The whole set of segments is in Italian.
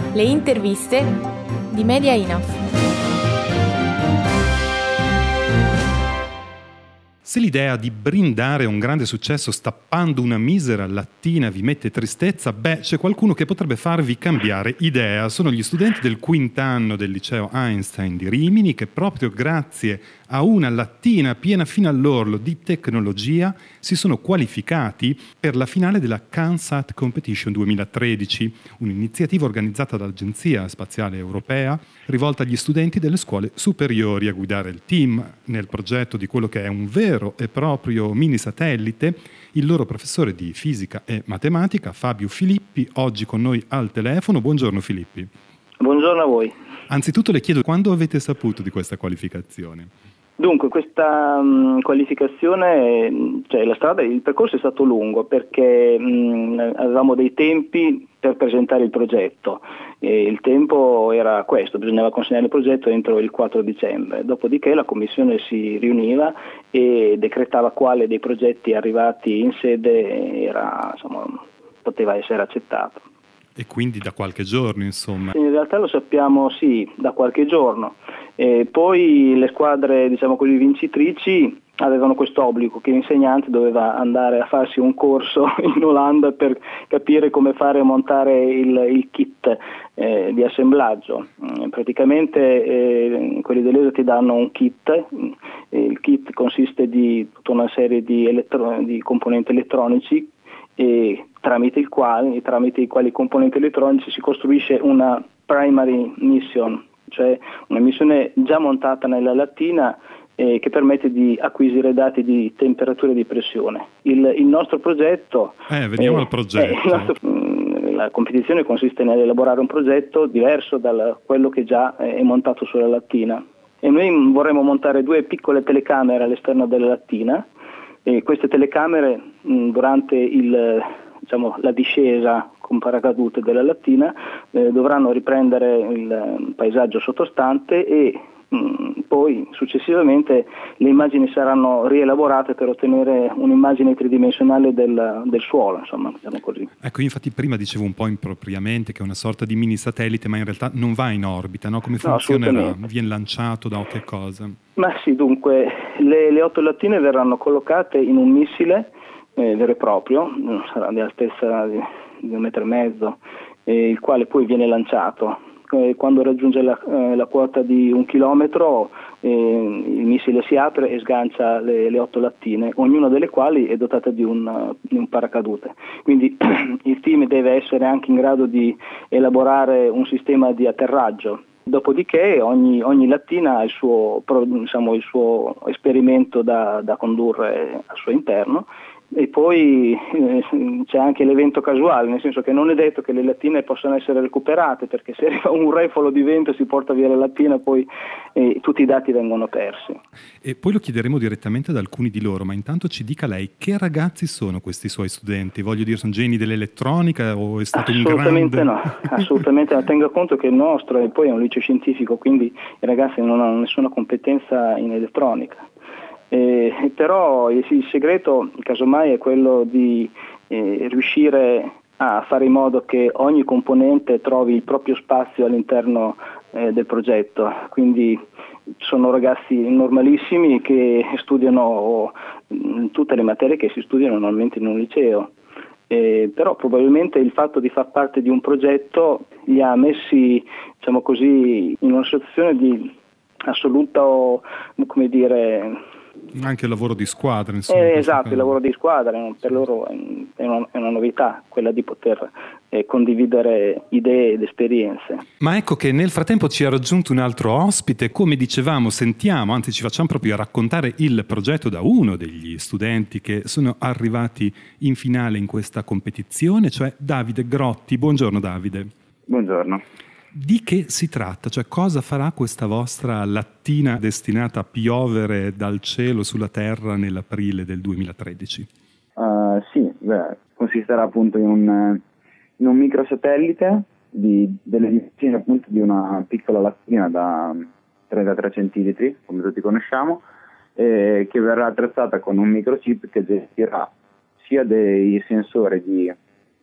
Le interviste di Media Enough. Se l'idea di brindare un grande successo stappando una misera lattina vi mette tristezza, c'è qualcuno che potrebbe farvi cambiare idea. Sono gli studenti del quinto anno del liceo Einstein di Rimini che proprio grazie a una lattina piena fino all'orlo di tecnologia si sono qualificati per la finale della CANSAT Competition 2013, un'iniziativa organizzata dall'Agenzia Spaziale Europea rivolta agli studenti delle scuole superiori. A guidare il team nel progetto di quello che è un vero e proprio mini satellite, il loro professore di fisica e matematica, Fabio Filippi, oggi con noi al telefono. Buongiorno Filippi. Buongiorno a voi. Anzitutto le chiedo, quando avete saputo di questa qualificazione? Dunque, questa qualificazione, il percorso è stato lungo perché avevamo dei tempi per presentare il progetto. E il tempo era questo, bisognava consegnare il progetto entro il 4 dicembre, dopodiché la commissione si riuniva e decretava quale dei progetti arrivati in sede poteva essere accettato. E quindi da qualche giorno, insomma? In realtà lo sappiamo, sì, da qualche giorno. E poi le squadre, vincitrici avevano questo obbligo che l'insegnante doveva andare a farsi un corso in Olanda per capire come fare a montare il kit di assemblaggio. Praticamente quelli dell'ESA ti danno un kit, il kit consiste di tutta una serie di componenti elettronici e tramite i quali componenti elettronici si costruisce una primary mission, cioè una missione già montata nella lattina che permette di acquisire dati di temperatura e di pressione. Il nostro progetto... Veniamo al progetto. La competizione consiste nell'elaborare un progetto diverso da quello che già è montato sulla lattina. E noi vorremmo montare 2 piccole telecamere all'esterno della lattina. E queste telecamere durante la discesa con paracadute della lattina dovranno riprendere il paesaggio sottostante e poi successivamente le immagini saranno rielaborate per ottenere un'immagine tridimensionale del suolo, così. Ecco, infatti prima dicevo un po' impropriamente che è una sorta di mini satellite, ma in realtà non va in orbita, no? Come funzionerà? Viene lanciato da che cosa? Ma sì, dunque, le 8 lattine verranno collocate in un missile vero e proprio, sarà di altezza di 1,5 metri, il quale poi viene lanciato. Quando raggiunge la quota di 1 chilometro il missile si apre e sgancia le 8 lattine, ognuna delle quali è dotata di un paracadute. Quindi il team deve essere anche in grado di elaborare un sistema di atterraggio. Dopodiché ogni lattina ha il suo esperimento da condurre al suo interno. E poi c'è anche l'evento casuale, nel senso che non è detto che le lattine possano essere recuperate, perché se arriva un refolo di vento si porta via la lattina, poi tutti i dati vengono persi. E poi lo chiederemo direttamente ad alcuni di loro, ma intanto ci dica lei che ragazzi sono questi suoi studenti? Voglio dire, sono geni dell'elettronica o è stato un grande... Assolutamente no, tenga conto che il nostro e poi è un liceo scientifico, quindi i ragazzi non hanno nessuna competenza in elettronica. Però il segreto casomai è quello di riuscire a fare in modo che ogni componente trovi il proprio spazio all'interno del progetto. Quindi sono ragazzi normalissimi che studiano tutte le materie che si studiano normalmente in un liceo. Però probabilmente il fatto di far parte di un progetto li ha messi, in una situazione di assoluta, anche il lavoro di squadra, insomma. Esatto, il lavoro di squadra per loro è una novità, quella di poter condividere idee ed esperienze. Ma ecco che nel frattempo ci ha raggiunto un altro ospite, come dicevamo, ci facciamo proprio raccontare il progetto da uno degli studenti che sono arrivati in finale in questa competizione, cioè Davide Grotti. Buongiorno Davide. Buongiorno. Di che si tratta? Cioè cosa farà questa vostra lattina destinata a piovere dal cielo sulla Terra nell'aprile del 2013? Consisterà appunto in un microsatellite delle dimensioni appunto di una piccola lattina da 33 centilitri, come tutti conosciamo, che verrà attrezzata con un microchip che gestirà sia dei sensori di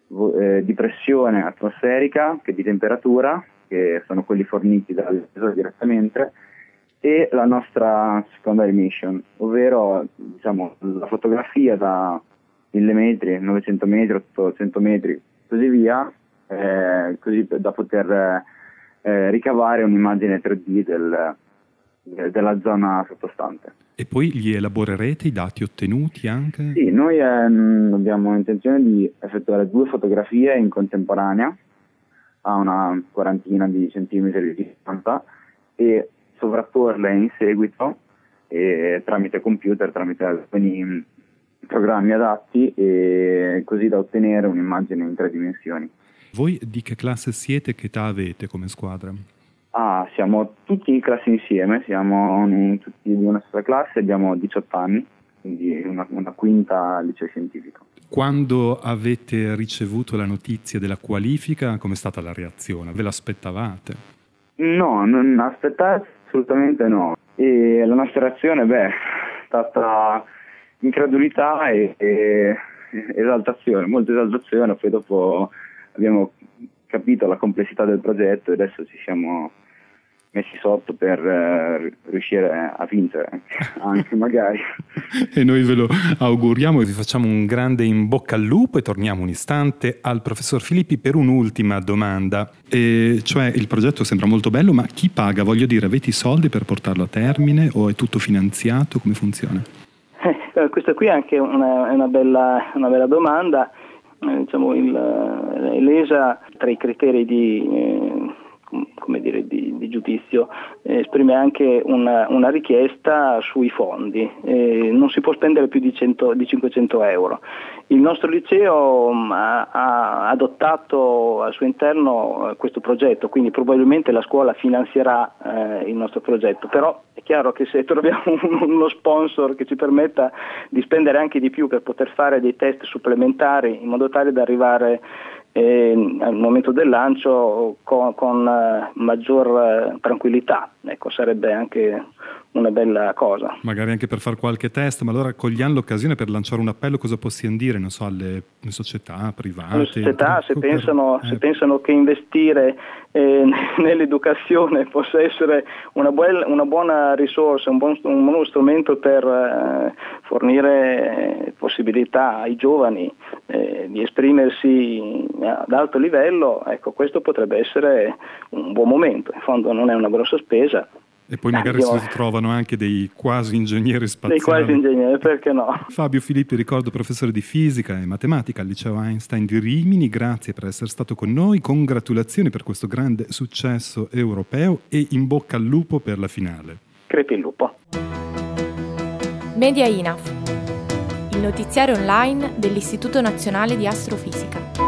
di pressione atmosferica che di temperatura, che sono quelli forniti dal sensore direttamente, e la nostra secondary mission, ovvero diciamo la fotografia da 1000 metri, 900 metri, 800 metri, così via, così da poter ricavare un'immagine 3D della zona sottostante. E poi gli elaborerete i dati ottenuti anche? Sì, noi abbiamo intenzione di effettuare 2 fotografie in contemporanea a una quarantina di centimetri di distanza e sovrapporle in seguito tramite computer, tramite alcuni programmi adatti, e così da ottenere un'immagine in 3 dimensioni. Voi di che classe siete, che età avete come squadra? Siamo tutti in classe insieme, siamo tutti di una stessa classe, abbiamo 18 anni, quindi una quinta al liceo scientifico. Quando avete ricevuto la notizia della qualifica, com'è stata la reazione? Ve l'aspettavate? No, non aspettate, assolutamente no. E la nostra reazione, è stata incredulità e esaltazione, molta esaltazione. Poi dopo abbiamo capito la complessità del progetto e adesso ci siamo messi sotto per riuscire a vincere anche magari. E noi ve lo auguriamo e vi facciamo un grande in bocca al lupo, e torniamo un istante al professor Filippi per un'ultima domanda. Cioè, il progetto sembra molto bello, ma chi paga? Voglio dire, avete i soldi per portarlo a termine o è tutto finanziato? Come funziona? Questa qui è anche una bella domanda. Diciamo l'ESA, tra i criteri di giudizio, esprime anche una richiesta sui fondi. Non si può spendere più di 500 euro. Il nostro liceo ha adottato al suo interno questo progetto, quindi probabilmente la scuola finanzierà il nostro progetto, però è chiaro che se troviamo uno sponsor che ci permetta di spendere anche di più per poter fare dei test supplementari in modo tale da arrivare al momento del lancio con maggior tranquillità, ecco, sarebbe anche una bella cosa. Magari anche per fare qualche test, ma allora cogliamo l'occasione per lanciare un appello. Cosa possiamo dire, non so, alle società private? Le società, se pensano che investire nell'educazione possa essere una buona risorsa, un buono strumento per fornire possibilità ai giovani di esprimersi ad alto livello, ecco, questo potrebbe essere un buon momento. In fondo non è una grossa spesa. E poi magari si trovano anche dei quasi ingegneri spaziali. Dei quasi ingegneri, perché no? Fabio Filippi, ricordo professore di fisica e matematica al liceo Einstein di Rimini, grazie per essere stato con noi, congratulazioni per questo grande successo europeo e in bocca al lupo per la finale. Crepi il lupo. Media INAF, il notiziario online dell'Istituto Nazionale di Astrofisica.